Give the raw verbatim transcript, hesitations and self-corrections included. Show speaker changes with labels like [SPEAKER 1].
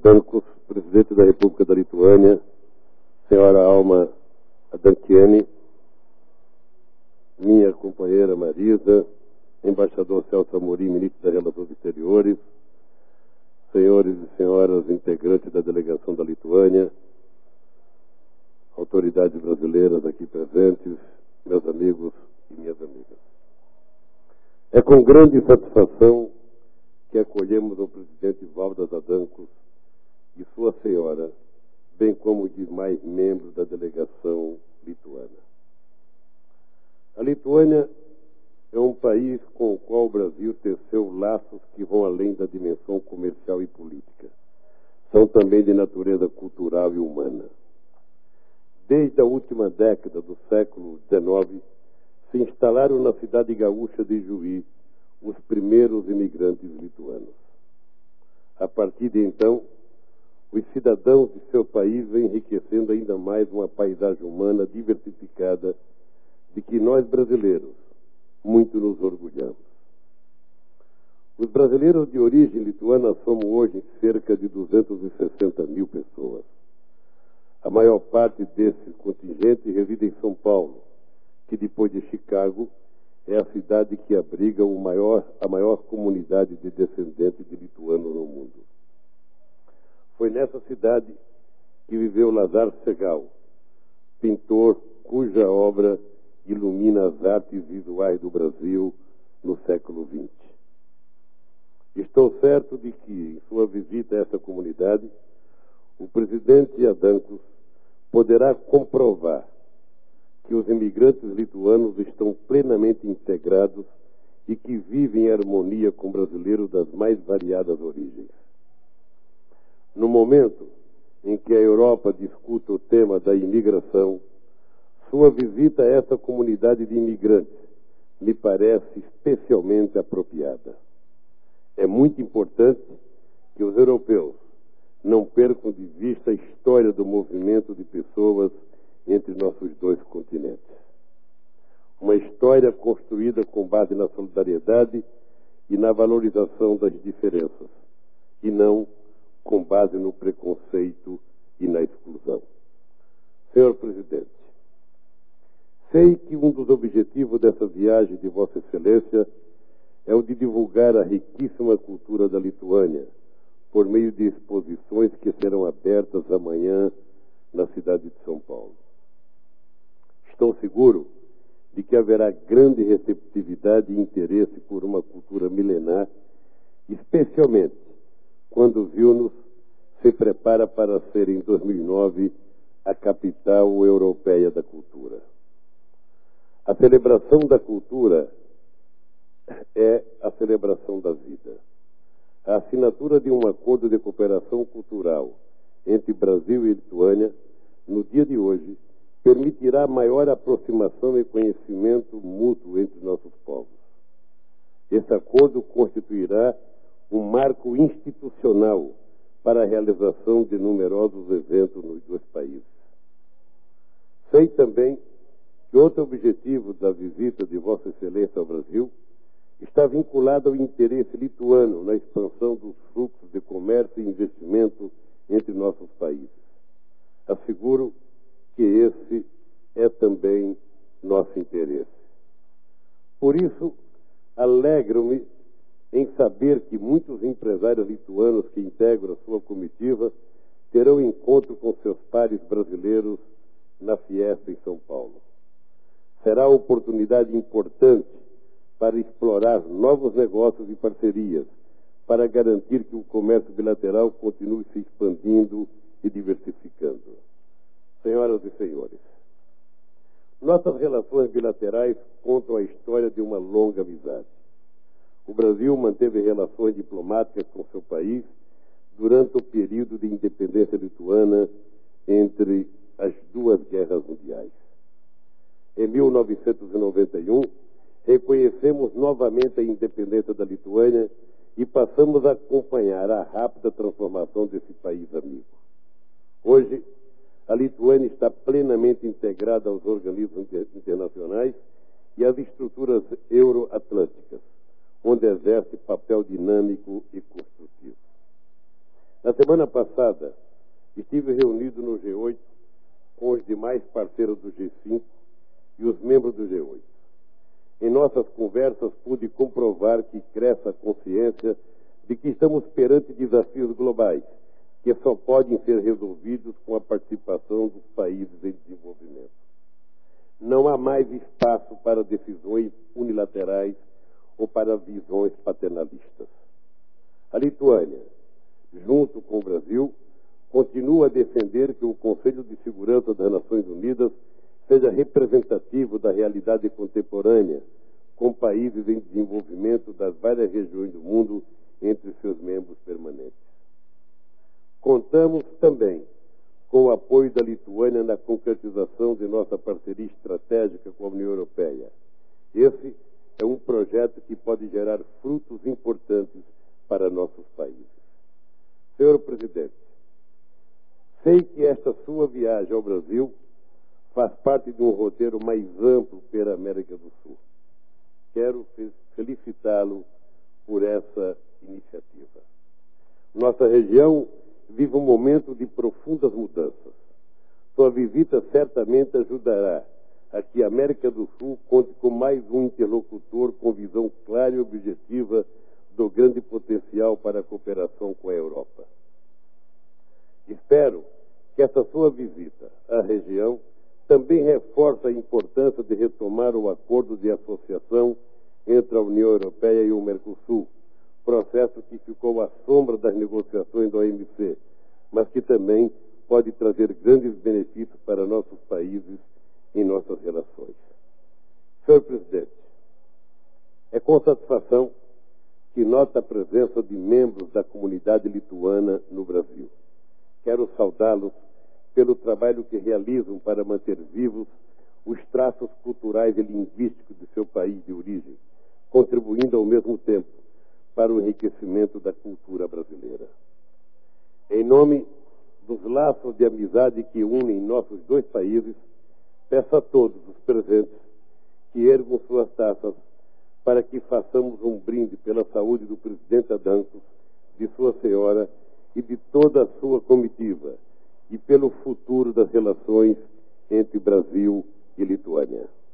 [SPEAKER 1] Adamkus, presidente da República da Lituânia, senhora Alma Adamkienė, minha companheira Marisa, embaixador Celso Amorim, ministro das Relações Exteriores, senhores e senhoras integrantes da delegação da Lituânia, autoridades brasileiras aqui presentes, meus amigos e minhas amigas. É com grande satisfação que acolhemos o presidente Valdas Adamkus e sua senhora, bem como os demais membros da delegação lituana. A Lituânia é um país com o qual o Brasil teceu laços que vão além da dimensão comercial e política. São também de natureza cultural e humana. Desde a última década do século dezenove, se instalaram na cidade gaúcha de Juí os primeiros imigrantes lituanos. A partir de então, os cidadãos de seu país vêm enriquecendo ainda mais uma paisagem humana diversificada de que nós brasileiros muito nos orgulhamos. Os brasileiros de origem lituana somos hoje cerca de duzentas e sessenta mil pessoas. A maior parte desse contingente reside em São Paulo, que depois de Chicago é a cidade que abriga o maior, a maior comunidade de descendentes de lituanos no mundo. Foi nessa cidade que viveu Lazar Segal, pintor cuja obra ilumina as artes visuais do Brasil no século vinte. Estou certo de que, em sua visita a essa comunidade, o presidente Adamkus poderá comprovar que os imigrantes lituanos estão plenamente integrados e que vivem em harmonia com brasileiros das mais variadas origens. No momento em que a Europa discute o tema da imigração, sua visita a essa comunidade de imigrantes me parece especialmente apropriada. É muito importante que os europeus não percam de vista a história do movimento de pessoas entre nossos dois continentes. Uma história construída com base na solidariedade e na valorização das diferenças, e não com base no preconceito e na exclusão. Senhor Presidente, sei que um dos objetivos dessa viagem de Vossa Excelência é o de divulgar a riquíssima cultura da Lituânia, por meio de exposições que serão abertas amanhã na cidade de São Paulo. Estou seguro de que haverá grande receptividade e interesse por uma cultura milenar, especialmente quando Vilnius se prepara para ser, em dois mil e nove, a capital europeia da cultura. A celebração da cultura é a celebração da vida. A assinatura de um acordo de cooperação cultural entre Brasil e Lituânia, no dia de hoje, permitirá maior aproximação e conhecimento mútuo entre nossos povos. Esse acordo constituirá um marco institucional para a realização de numerosos eventos nos dois países. Sei também que outro objetivo da visita de Vossa Excelência ao Brasil está vinculado ao interesse lituano na expansão dos fluxos de comércio e investimento entre nossos países. Asseguro que esse é também nosso interesse. Por isso, alegro-me em saber que muitos empresários lituanos que integram a sua comitiva terão encontro com seus pares brasileiros na Fiesta em São Paulo. Será uma oportunidade importante para explorar novos negócios e parcerias, para garantir que o comércio bilateral continue se expandindo e diversificando. Senhoras e senhores, nossas relações bilaterais contam a história de uma longa amizade. O Brasil manteve relações diplomáticas com seu país durante o período de independência lituana entre as duas guerras mundiais. Em mil novecentos e noventa e um, reconhecemos novamente a independência da Lituânia e passamos a acompanhar a rápida transformação desse país amigo. Hoje, a Lituânia está plenamente integrada aos organismos internacionais e às estruturas euroatlânticas, onde exerce papel dinâmico e construtivo. Na semana passada, estive reunido no G oito com os demais parceiros do G cinco e os membros do G oito. Em nossas conversas, pude comprovar que cresce a consciência de que estamos perante desafios globais, que só podem ser resolvidos com a participação dos países em desenvolvimento. Não há mais espaço para decisões unilaterais ou para visões paternalistas. A Lituânia, junto com o Brasil, continua a defender que o Conselho de Segurança das Nações Unidas seja representativo da realidade contemporânea, com países em desenvolvimento das várias regiões do mundo entre seus membros permanentes. Contamos também com o apoio da Lituânia na concretização de nossa parceria estratégica com a União Europeia. Esse é um projeto que pode gerar frutos importantes para nossos países. Senhor Presidente, sei que esta sua viagem ao Brasil faz parte de um roteiro mais amplo pela América do Sul. Quero felicitá-lo por essa iniciativa. Nossa região vive um momento de profundas mudanças. Sua visita certamente ajudará a que a América do Sul conte com mais um interlocutor com visão clara e objetiva do grande potencial para a cooperação com a Europa. Espero que essa sua visita à região também reforça a importância de retomar o acordo de associação entre a União Europeia e o Mercosul, processo que ficou à sombra das negociações da O M C, mas que também pode trazer grandes benefícios para nossos países em nossas relações. Senhor Presidente, é com satisfação que nota a presença de membros da comunidade lituana no Brasil. Quero saudá-los pelo trabalho que realizam para manter vivos os traços culturais e linguísticos de seu país de origem, contribuindo ao mesmo tempo para o enriquecimento da cultura brasileira. Em nome dos laços de amizade que unem nossos dois países, peço a todos os presentes que ergam suas taças para que façamos um brinde pela saúde do presidente Adamkus, de sua senhora e de toda a sua comitiva, e pelo futuro das relações entre Brasil e Lituânia.